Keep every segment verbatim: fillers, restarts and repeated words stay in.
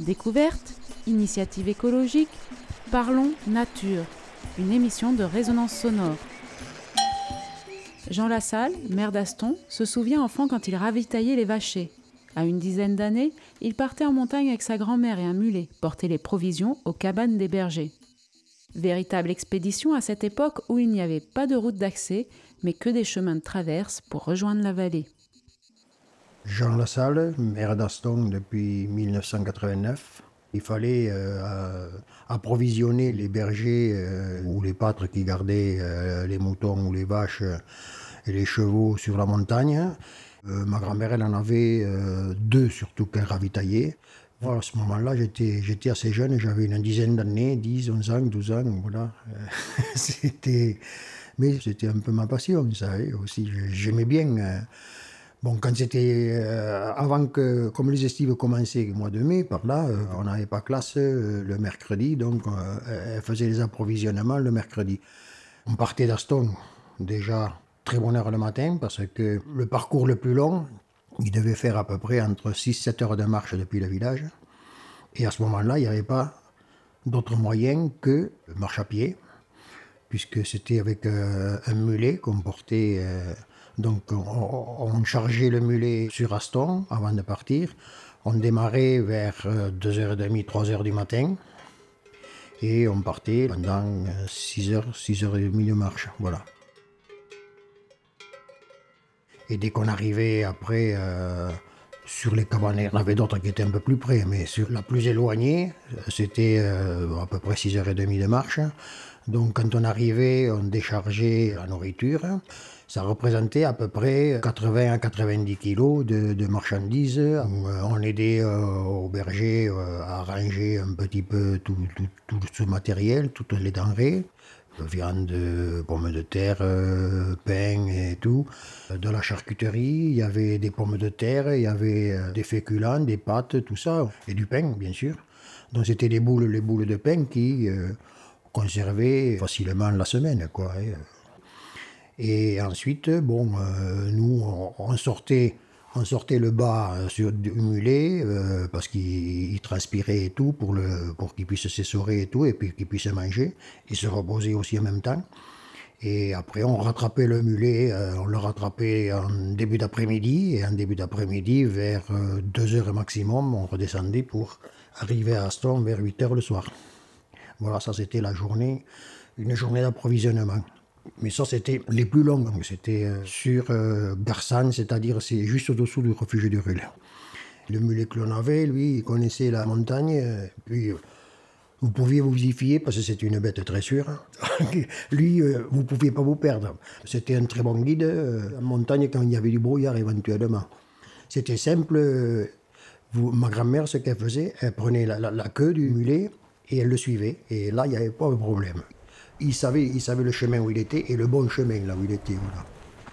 Découverte, initiative écologique, parlons nature, une émission de résonance sonore. Jean Lassalle, maire d'Aston, se souvient enfant quand il ravitaillait les vachers. À une dizaine d'années, il partait en montagne avec sa grand-mère et un mulet, porter les provisions aux cabanes des bergers. Véritable expédition à cette époque où il n'y avait pas de route d'accès, mais que des chemins de traverse pour rejoindre la vallée. Jean Lassalle, maire d'Aston depuis mille neuf cent quatre-vingt-neuf. Il fallait euh, approvisionner les bergers euh, ou les pâtres qui gardaient euh, les moutons ou les vaches euh, et les chevaux sur la montagne. Euh, ma grand-mère, elle en avait euh, deux surtout qu'elle ravitaillait. Voilà, à ce moment-là, j'étais, j'étais assez jeune, j'avais une dizaine d'années, dix, onze ans, douze ans, voilà. c'était... Mais c'était un peu ma passion, ça aussi, j'aimais bien... Euh, Bon, quand c'était euh, avant que, comme les estives commençaient au mois de mai, par là, euh, on n'avait pas classe euh, le mercredi, donc euh, elle faisait les approvisionnements le mercredi. On partait d'Aston, déjà très bonne heure le matin, parce que le parcours le plus long, il devait faire à peu près entre six sept heures de marche depuis le village. Et à ce moment-là, il n'y avait pas d'autre moyen que marche à pied, puisque c'était avec euh, un mulet qu'on portait... Euh, Donc on, on chargeait le mulet sur Aston avant de partir. On démarrait vers deux heures trente, trois heures du matin. Et on partait pendant six heures, six heures trente de marche. Voilà. Et dès qu'on arrivait après euh, sur les cabanes, il y en avait d'autres qui étaient un peu plus près, mais sur la plus éloignée, c'était euh, à peu près six heures trente de marche. Donc quand on arrivait, on déchargeait la nourriture. Ça représentait à peu près quatre-vingts à quatre-vingt-dix kilos de, de marchandises. On, on aidait euh, aux bergers euh, à ranger un petit peu tout, tout, tout ce matériel, toutes les denrées. Viande, pommes de terre, euh, pain et tout. De la charcuterie, il y avait des pommes de terre, il y avait des féculents, des pâtes, tout ça. Et du pain, bien sûr. Donc c'était les boules, les boules de pain qui euh, conservaient facilement la semaine, quoi. Hein. Et ensuite, bon, euh, nous, on, on, sortait, on sortait le bas sur du mulet euh, parce qu'il il transpirait et tout pour, le, pour qu'il puisse s'essorer et tout, et puis qu'il puisse manger et se reposer aussi en même temps. Et après, on rattrapait le mulet, euh, on le rattrapait en début d'après-midi, et en début d'après-midi, vers euh, deux heures maximum, on redescendait pour arriver à Aston vers huit heures le soir. Voilà, ça c'était la journée, une journée d'approvisionnement. Mais ça, c'était les plus longs. C'était sur euh, Garsanne, c'est-à-dire c'est juste au-dessous du refuge du Rul. Le mulet que l'on avait, lui, il connaissait la montagne. Euh, puis, euh, vous pouviez vous y fier parce que c'était une bête très sûre. lui, euh, vous ne pouviez pas vous perdre. C'était un très bon guide euh, en montagne quand il y avait du brouillard éventuellement. C'était simple. Euh, vous, ma grand-mère, ce qu'elle faisait, elle prenait la, la, la queue du mulet et elle le suivait. Et là, il n'y avait pas de problème. Il savait, il savait le chemin où il était et le bon chemin là où il était. Voilà.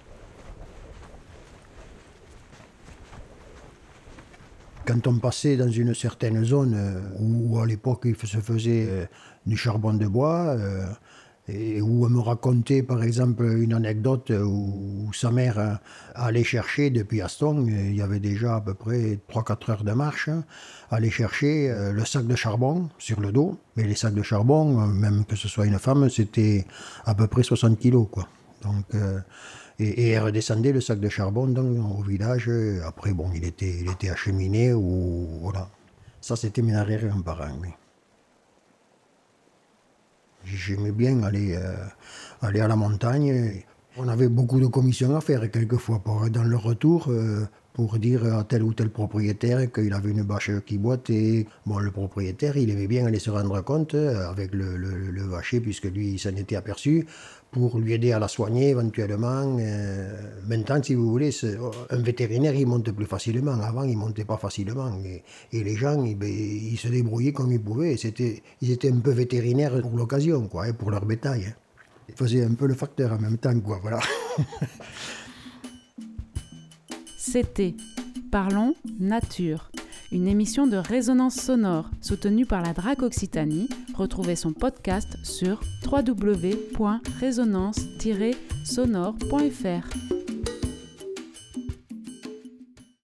Quand on passait dans une certaine zone euh, où à l'époque il se faisait euh, du charbon de bois, euh, et où on me racontait par exemple une anecdote où, où sa mère euh, allait chercher depuis Aston, il y avait déjà à peu près trois quatre heures de marche, hein, aller chercher euh, le sac de charbon sur le dos. Mais les sacs de charbon, euh, même que ce soit une femme, c'était à peu près soixante kilos, quoi. Donc, euh, et, et elle redescendait le sac de charbon donc, au village. Après, bon, il était, il était acheminé ou voilà. Ça, c'était mes arrière-grands-parents, oui. J'aimais bien aller, euh, aller à la montagne. On avait beaucoup de commissions à faire quelquefois pour, dans le retour euh, pour dire à tel ou tel propriétaire qu'il avait une bâche qui boitait. Bon, le propriétaire, il aimait bien aller se rendre compte avec le, le, le vacher, puisque lui, il s'en était aperçu, pour lui aider à la soigner éventuellement. Euh, maintenant, si vous voulez, un vétérinaire, il monte plus facilement. Avant, il ne montait pas facilement. Et, et les gens, ils, ils se débrouillaient comme ils pouvaient. C'était, ils étaient un peu vétérinaires pour l'occasion, quoi, hein, pour leur bétail. Hein. Ils faisaient un peu le facteur en même temps, quoi, voilà. C'était Parlons Nature, une émission de résonance sonore soutenue par la D R A C Occitanie. Retrouvez son podcast sur w w w point résonance tiret sonore point f r.